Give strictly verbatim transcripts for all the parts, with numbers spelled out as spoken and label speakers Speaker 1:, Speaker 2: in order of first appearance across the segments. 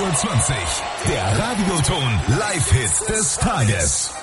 Speaker 1: Uhr zwanzig. Der Radioton Live-Hit des Tages.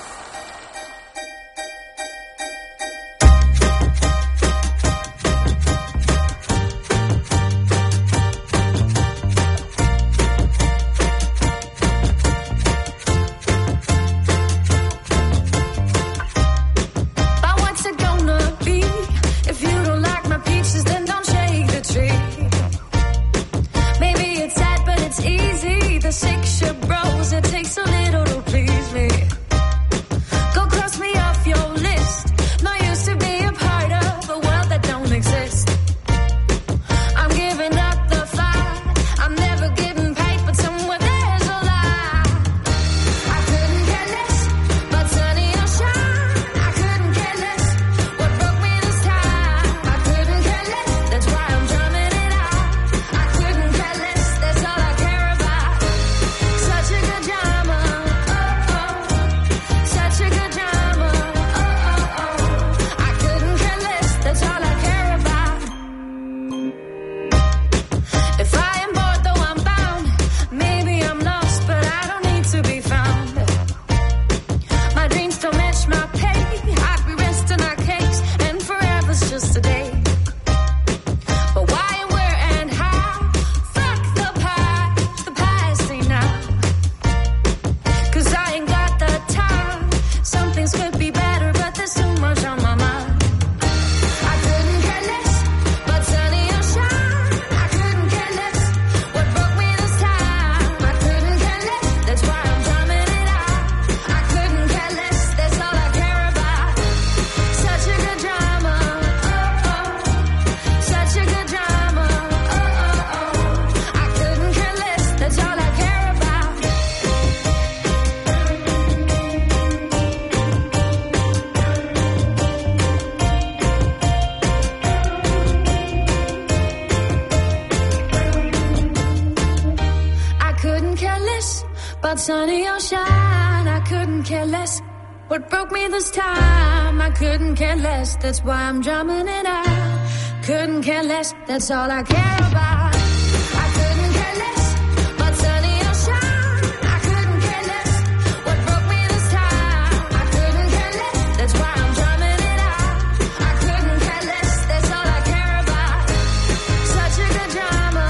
Speaker 2: Sunny or shine, I couldn't care less. What broke me this time, I couldn't care less. That's why I'm drumming it out. Couldn't care less, that's all I care about. I couldn't care less, but sunny or shine, I couldn't care less. What broke me this time, I couldn't care less. That's why I'm drumming it out. I couldn't care less, that's all I care about. Such a good drama,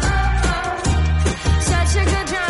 Speaker 2: oh oh, such a good drama.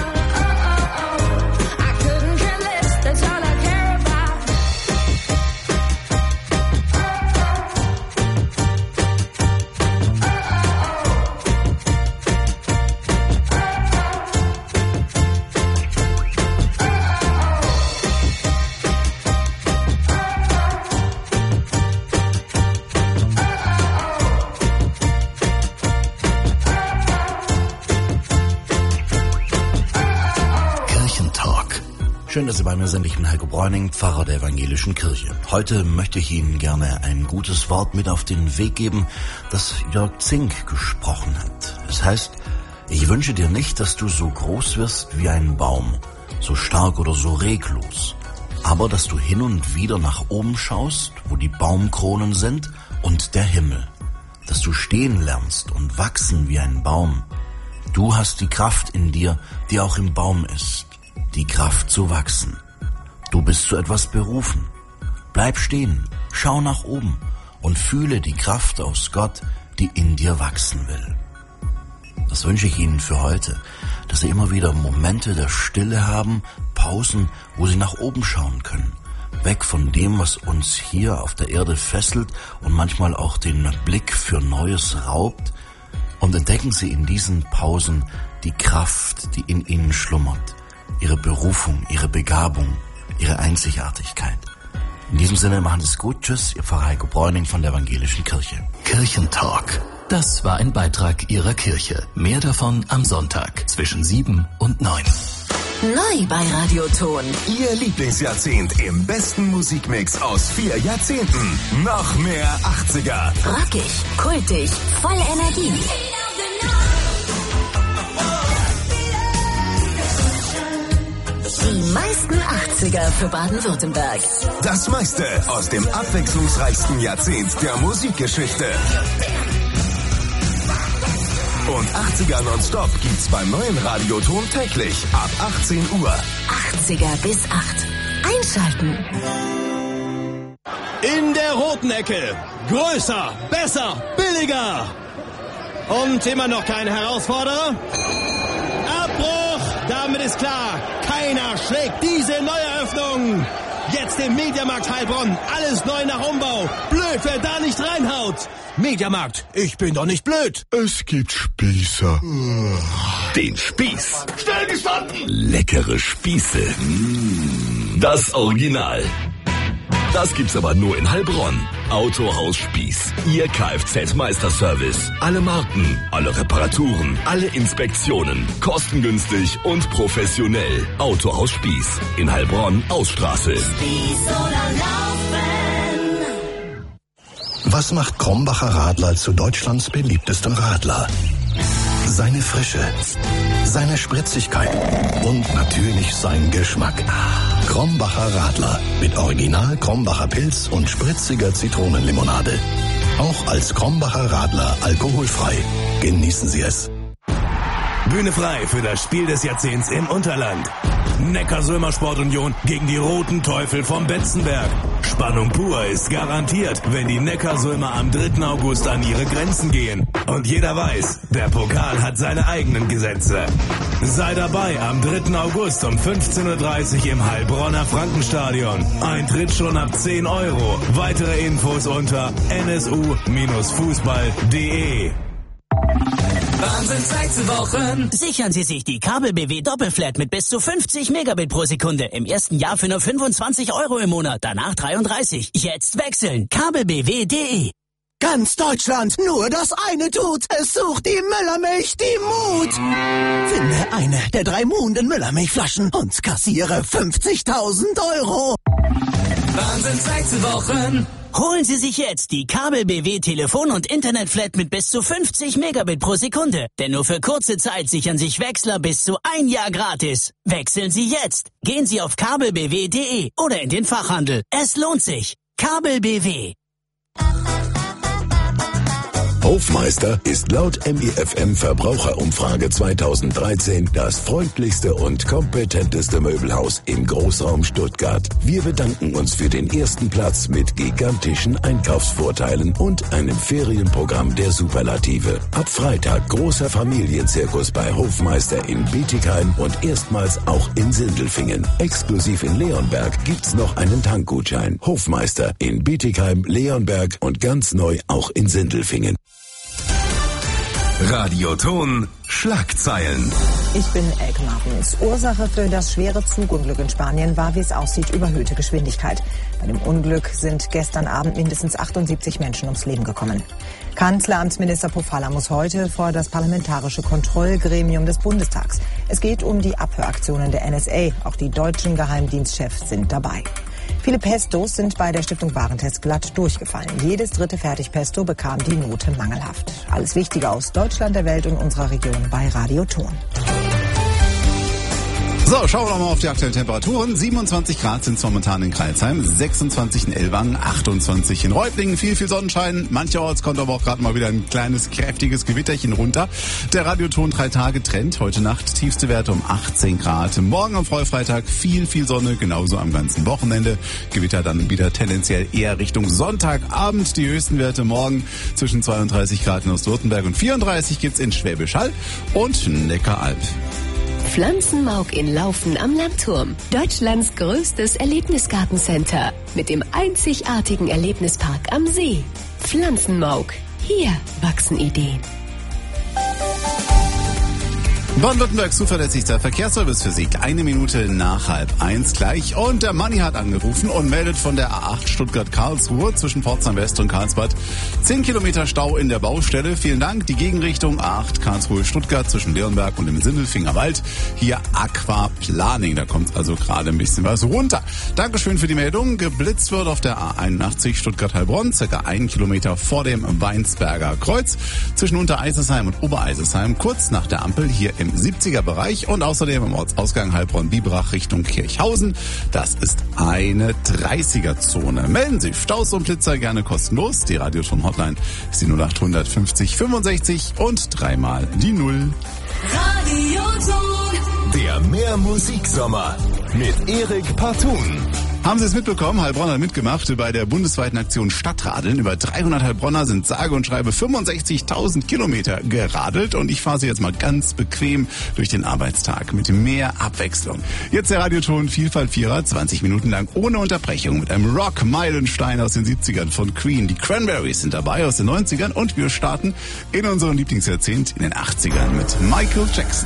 Speaker 3: Schön, dass Sie bei mir sind. Ich bin Heiko Bräuning, Pfarrer der Evangelischen Kirche. Heute möchte ich Ihnen gerne ein gutes Wort mit auf den Weg geben, das Jörg Zink gesprochen hat. Es heißt, ich wünsche dir nicht, dass du so groß wirst wie ein Baum, so stark oder so reglos, aber dass du hin und wieder nach oben schaust, wo die Baumkronen sind und der Himmel, dass du stehen lernst und wachsen wie ein Baum. Du hast die Kraft in dir, die auch im Baum ist. Die Kraft zu wachsen. Du bist zu etwas berufen. Bleib stehen, schau nach oben und fühle die Kraft aus Gott, die in dir wachsen will. Das wünsche ich Ihnen für heute, dass Sie immer wieder Momente der Stille haben, Pausen, wo Sie nach oben schauen können. Weg von dem, was uns hier auf der Erde fesselt und manchmal auch den Blick für Neues raubt. Und entdecken Sie in diesen Pausen die Kraft, die in Ihnen schlummert. Ihre Berufung, ihre Begabung, ihre Einzigartigkeit. In diesem Sinne, machen Sie es gut. Tschüss, Ihr Pfarrer Heiko Bräuning von der Evangelischen Kirche.
Speaker 4: Kirchentalk. Das war ein Beitrag Ihrer Kirche. Mehr davon am Sonntag zwischen sieben und neun.
Speaker 5: Neu bei Radioton.
Speaker 1: Ihr Lieblingsjahrzehnt im besten Musikmix aus vier Jahrzehnten. Noch mehr achtziger.
Speaker 5: Rockig, kultig, voll Energie. Die meisten achtziger für Baden-Württemberg.
Speaker 1: Das meiste aus dem abwechslungsreichsten Jahrzehnt der Musikgeschichte. Und achtziger nonstop gibt's beim neuen Radioton täglich ab achtzehn Uhr.
Speaker 5: achtziger bis acht. Einschalten.
Speaker 6: In der roten Ecke. Größer, besser, billiger. Und immer noch kein Herausforderer. Abbruch. Damit ist klar, keiner schlägt diese Neueröffnung. Jetzt im Mediamarkt Heilbronn. Alles neu nach Umbau. Blöd, wer da nicht reinhaut. Mediamarkt, ich bin doch nicht blöd.
Speaker 7: Es gibt Spießer.
Speaker 1: Den Spieß.
Speaker 7: Schnell gestanden.
Speaker 1: Leckere Spieße. Das Original. Das gibt's aber nur in Heilbronn. Autohaus Spieß. Ihr Kfz-Meisterservice. Alle Marken, alle Reparaturen, alle Inspektionen. Kostengünstig und professionell. Autohaus Spieß. In Heilbronn, Ausstraße.
Speaker 5: Spieß oder Laufen.
Speaker 3: Was macht Krombacher Radler zu Deutschlands beliebtestem Radler? Seine Frische, seine Spritzigkeit und natürlich sein Geschmack. Krombacher Radler mit Original Krombacher Pilz und spritziger Zitronenlimonade. Auch als Krombacher Radler alkoholfrei. Genießen Sie es.
Speaker 8: Bühne frei für das Spiel des Jahrzehnts im Unterland. Neckarsulmer Sportunion gegen die Roten Teufel vom Betzenberg. Spannung pur ist garantiert, wenn die Neckarsulmer am dritten August an ihre Grenzen gehen. Und jeder weiß, der Pokal hat seine eigenen Gesetze. Sei dabei am dritten August um fünfzehn Uhr dreißig im Heilbronner Frankenstadion. Eintritt schon ab zehn Euro. Weitere Infos unter n s u Fußball punkt d e.
Speaker 9: Wahnsinn, Zeit zu Wochen. Sichern Sie sich die Kabel-B W Doppelflat mit bis zu fünfzig Megabit pro Sekunde. Im ersten Jahr für nur fünfundzwanzig Euro im Monat, danach dreiunddreißig. Jetzt wechseln. kabelbw punkt d e.
Speaker 6: Ganz Deutschland, nur das eine tut. Es sucht die Müllermilch, die Mut. Finde eine der drei muhenden Müllermilchflaschen und kassiere fünfzigtausend Euro.
Speaker 9: Wahnsinn, Zeit zu Wochen. Holen Sie sich jetzt die Kabel-B W Telefon- und Internetflat mit bis zu fünfzig Megabit pro Sekunde. Denn nur für kurze Zeit sichern sich Wechsler bis zu ein Jahr gratis. Wechseln Sie jetzt. Gehen Sie auf kabelbw punkt d e oder in den Fachhandel. Es lohnt sich. Kabel-B W.
Speaker 1: Hofmeister ist laut M E F M Verbraucherumfrage zweitausenddreizehn das freundlichste und kompetenteste Möbelhaus im Großraum Stuttgart. Wir bedanken uns für den ersten Platz mit gigantischen Einkaufsvorteilen und einem Ferienprogramm der Superlative. Ab Freitag großer Familienzirkus bei Hofmeister in Bietigheim und erstmals auch in Sindelfingen. Exklusiv in Leonberg gibt's noch einen Tankgutschein. Hofmeister in Bietigheim, Leonberg und ganz neu auch in Sindelfingen. Radioton Schlagzeilen.
Speaker 10: Ich bin Elke Martens. Ursache für das schwere Zugunglück in Spanien war, wie es aussieht, überhöhte Geschwindigkeit. Bei dem Unglück sind gestern Abend mindestens achtundsiebzig Menschen ums Leben gekommen. Kanzleramtsminister Pofalla muss heute vor das parlamentarische Kontrollgremium des Bundestags. Es geht um die Abhöraktionen der N S A. Auch die deutschen Geheimdienstchefs sind dabei. Viele Pestos sind bei der Stiftung Warentest glatt durchgefallen. Jedes dritte Fertigpesto bekam die Note mangelhaft. Alles Wichtige aus Deutschland, der Welt und unserer Region bei Radioton.
Speaker 11: So, schauen wir doch mal auf die aktuellen Temperaturen. siebenundzwanzig Grad sind es momentan in Crailsheim, sechsundzwanzig in Ellwangen, achtundzwanzig in Reutlingen, viel, viel Sonnenschein. Mancherorts kommt aber auch gerade mal wieder ein kleines, kräftiges Gewitterchen runter. Der Radioton drei Tage Trend. Heute Nacht tiefste Werte um achtzehn Grad. Morgen am Freitag viel, viel Sonne, genauso am ganzen Wochenende. Gewitter dann wieder tendenziell eher Richtung Sonntagabend. Die höchsten Werte morgen zwischen zweiunddreißig Grad in Ostwürttemberg und vierunddreißig gibt's in Schwäbisch Hall und Neckaralb.
Speaker 12: Pflanzenmauk in Laufen am Landturm. Deutschlands größtes Erlebnisgartencenter mit dem einzigartigen Erlebnispark am See. Pflanzenmauk. Hier wachsen Ideen.
Speaker 11: Baden-Württembergs zuverlässigster Verkehrsservice für Sie. Eine Minute nach halb eins gleich. Und der Manni hat angerufen und meldet von der A acht Stuttgart-Karlsruhe zwischen Pforzheim West und Karlsbad. Zehn Kilometer Stau in der Baustelle. Vielen Dank. Die Gegenrichtung A acht Karlsruhe-Stuttgart zwischen Leonberg und dem Sindelfinger Wald. Hier Aquaplaning. Da kommt also gerade ein bisschen was runter. Dankeschön für die Meldung. Geblitzt wird auf der A einundachtzig Stuttgart-Heilbronn. Circa einen Kilometer vor dem Weinsberger Kreuz. Zwischen Untereisersheim und Obereisersheim. Kurz nach der Ampel hier im im siebziger Bereich und außerdem im Ortsausgang Heilbronn-Biberach Richtung Kirchhausen. Das ist eine dreißiger Zone. Melden Sie Staus und Blitzer gerne kostenlos. Die Radioton-Hotline ist die null acht fünfzig fünfundsechzig und dreimal die Null.
Speaker 1: Radioton. Der Mehr-Musik-Sommer mit Erik Partun.
Speaker 11: Haben Sie es mitbekommen? Heilbronn hat mitgemacht bei der bundesweiten Aktion Stadtradeln. Über dreihundert Heilbronner sind sage und schreibe fünfundsechzigtausend Kilometer geradelt und ich fahre Sie jetzt mal ganz bequem durch den Arbeitstag mit mehr Abwechslung. Jetzt der Radioton Vielfalt Vierer, zwanzig Minuten lang ohne Unterbrechung mit einem Rock-Meilenstein aus den siebzigern von Queen. Die Cranberries sind dabei aus den neunzigern und wir starten in unserem Lieblingsjahrzehnt in den achtzigern mit Michael Jackson.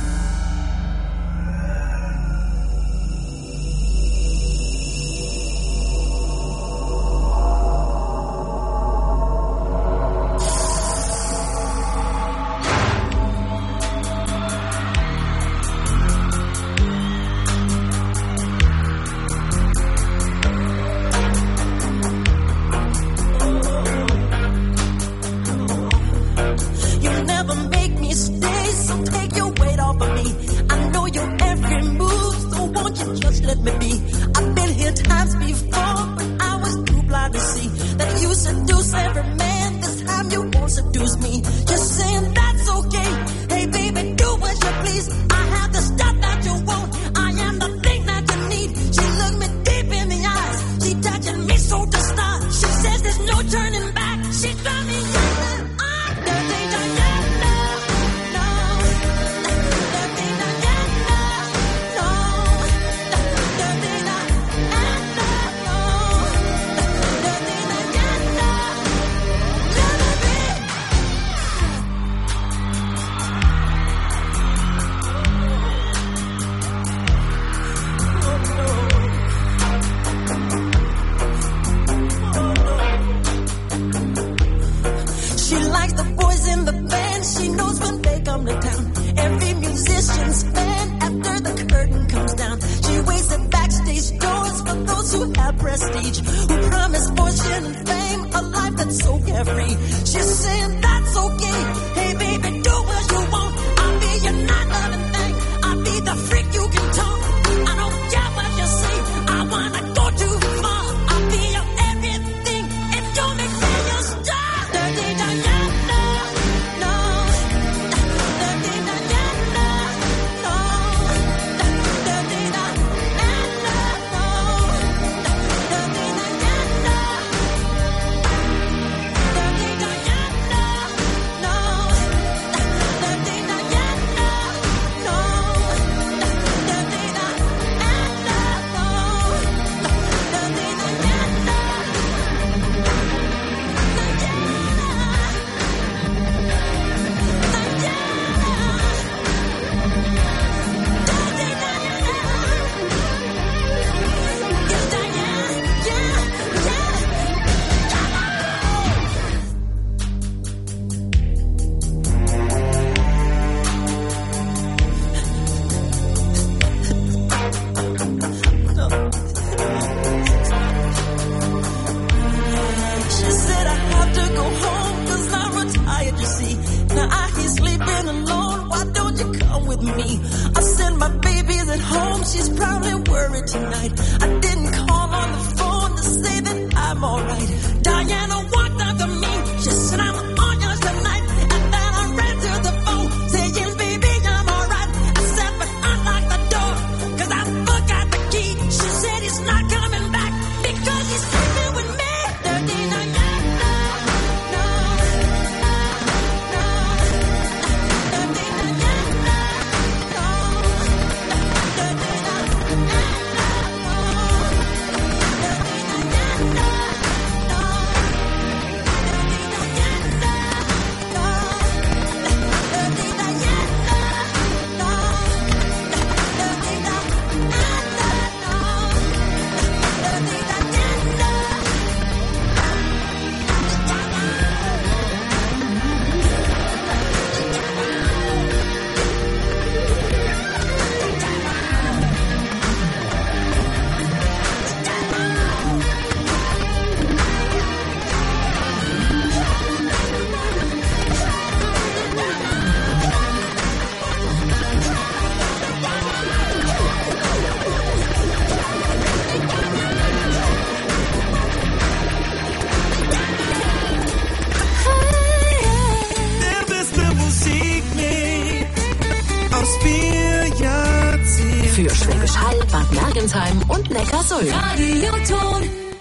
Speaker 12: Für Schwäbisch Hall, Bad Mergentheim und Neckarsulm.
Speaker 5: Radio Ton.